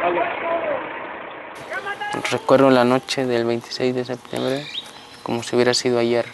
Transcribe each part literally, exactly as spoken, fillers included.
Recuerdo la noche del veintiséis de septiembre como si hubiera sido ayer.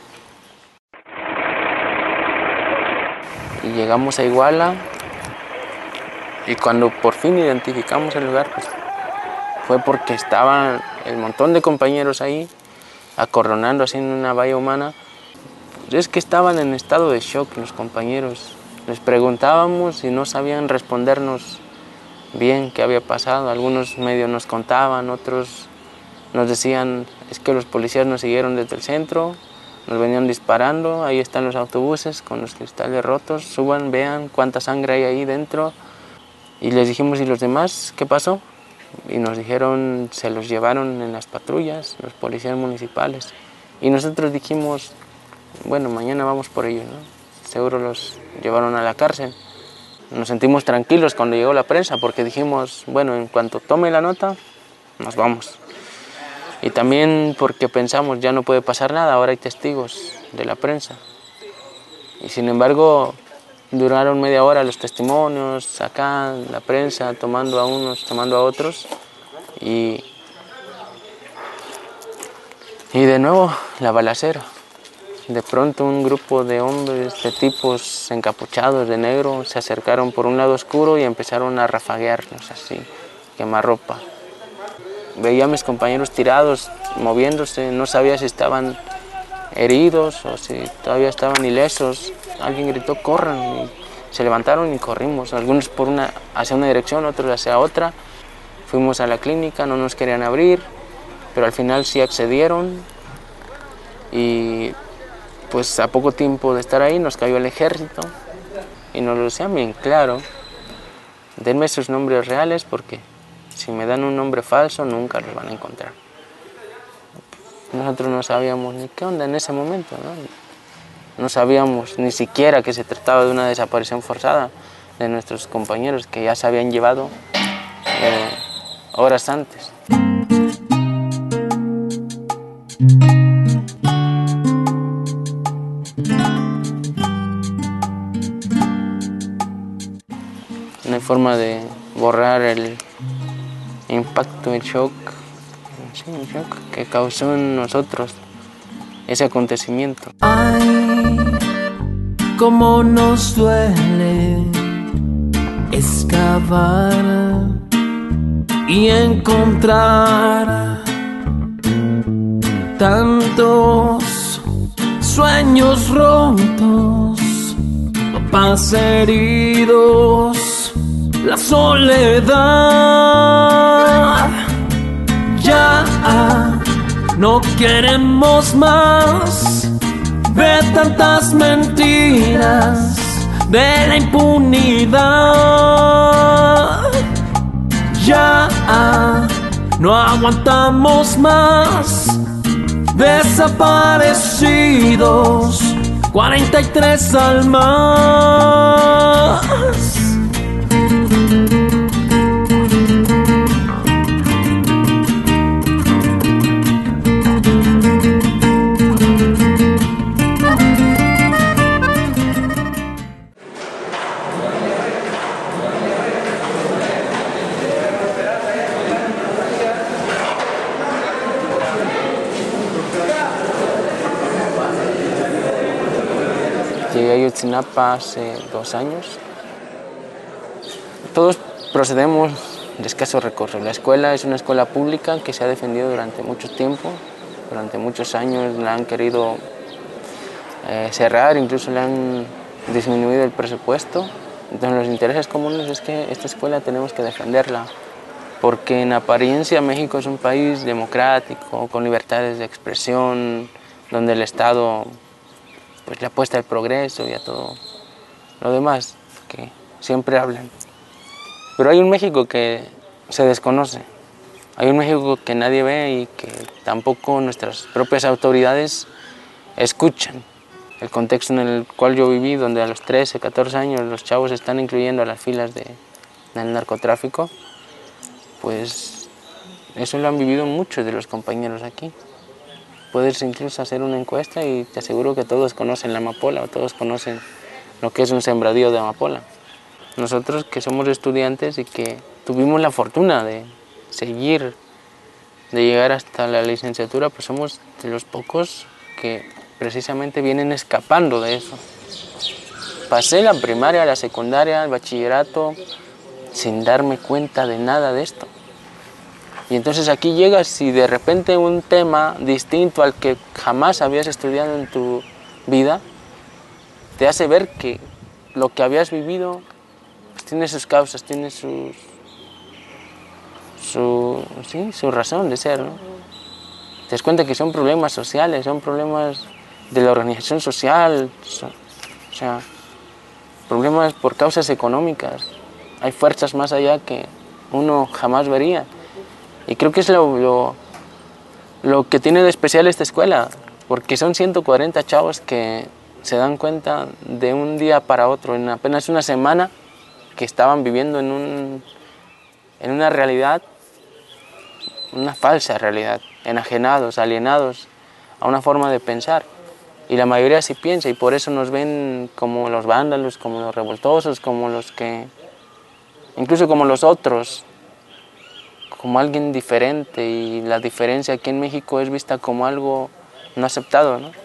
Y llegamos a Iguala y cuando por fin identificamos el lugar, pues, fue porque estaban el montón de compañeros ahí acorralando así en una valla humana. Pues es que estaban en estado de shock los compañeros. Les preguntábamos y no sabían respondernos bien qué había pasado. Algunos medios nos contaban, otros nos decían es que los policías nos siguieron desde el centro, nos venían disparando, ahí están los autobuses con los cristales rotos, suban, vean cuánta sangre hay ahí dentro. Y les dijimos, ¿y los demás qué pasó? Y nos dijeron, se los llevaron en las patrullas, los policías municipales. Y nosotros dijimos, bueno, mañana vamos por ellos, ¿no? Seguro los llevaron a la cárcel. Nos sentimos tranquilos cuando llegó la prensa porque dijimos, bueno, en cuanto tome la nota, nos vamos. Y también porque pensamos, ya no puede pasar nada, ahora hay testigos de la prensa. Y sin embargo, duraron media hora los testimonios, acá, la prensa, tomando a unos, tomando a otros. Y, y de nuevo, la balacera. De pronto un grupo de hombres, de tipos encapuchados de negro, se acercaron por un lado oscuro y empezaron a rafaguearnos así, quemarropa. Veía a mis compañeros tirados, moviéndose, no sabía si estaban heridos o si todavía estaban ilesos. Alguien gritó, corran, y se levantaron y corrimos, algunos por una, hacia una dirección, otros hacia otra. Fuimos a la clínica, no nos querían abrir, pero al final sí accedieron y pues a poco tiempo de estar ahí nos cayó el ejército y nos lo decían bien claro, denme sus nombres reales porque si me dan un nombre falso nunca los van a encontrar. Nosotros no sabíamos ni qué onda en ese momento, ¿no? No sabíamos ni siquiera que se trataba de una desaparición forzada de nuestros compañeros que ya se habían llevado eh, horas antes. No hay forma de borrar el impacto, el shock, sí, el shock que causó en nosotros ese acontecimiento. Ay, cómo nos duele excavar y encontrar tantos sueños rotos, papás heridos, la soledad. Ya no queremos más de tantas mentiras, de la impunidad. Ya no aguantamos más desaparecidos, cuarenta y tres almas. Llegué a Ayotzinapa hace dos años. Todos procedemos de escasos recursos. La escuela es una escuela pública que se ha defendido durante mucho tiempo, durante muchos años la han querido eh, cerrar, incluso le han disminuido el presupuesto. Entonces los intereses comunes es que esta escuela tenemos que defenderla, porque en apariencia México es un país democrático, con libertades de expresión, donde el Estado pues le apuesta al progreso y a todo lo demás que siempre hablan. Pero hay un México que se desconoce, hay un México que nadie ve y que tampoco nuestras propias autoridades escuchan. El contexto en el cual yo viví, donde a los trece, catorce años los chavos están incluyendo a las filas de, del narcotráfico, pues eso lo han vivido muchos de los compañeros aquí. Puedes incluso hacer una encuesta y te aseguro que todos conocen la amapola o todos conocen lo que es un sembradío de amapola. Nosotros que somos estudiantes y que tuvimos la fortuna de seguir, de llegar hasta la licenciatura, pues somos de los pocos que precisamente vienen escapando de eso. Pasé la primaria, la secundaria, el bachillerato, sin darme cuenta de nada de esto. Y entonces aquí llegas y de repente un tema distinto al que jamás habías estudiado en tu vida, te hace ver que lo que habías vivido pues tiene sus causas, tiene sus, su, sí, su razón de ser, ¿no? Te das cuenta que son problemas sociales, son problemas de la organización social, son, o sea, problemas por causas económicas. Hay fuerzas más allá que uno jamás vería. Y creo que es lo, lo, lo que tiene de especial esta escuela, porque son ciento cuarenta chavos que se dan cuenta de un día para otro, en apenas una semana, que estaban viviendo en, un, en una realidad, una falsa realidad, enajenados, alienados a una forma de pensar. Y la mayoría sí piensa, y por eso nos ven como los vándalos, como los revoltosos, como los que, incluso como los otros, como alguien diferente, y la diferencia aquí en México es vista como algo no aceptado, ¿no?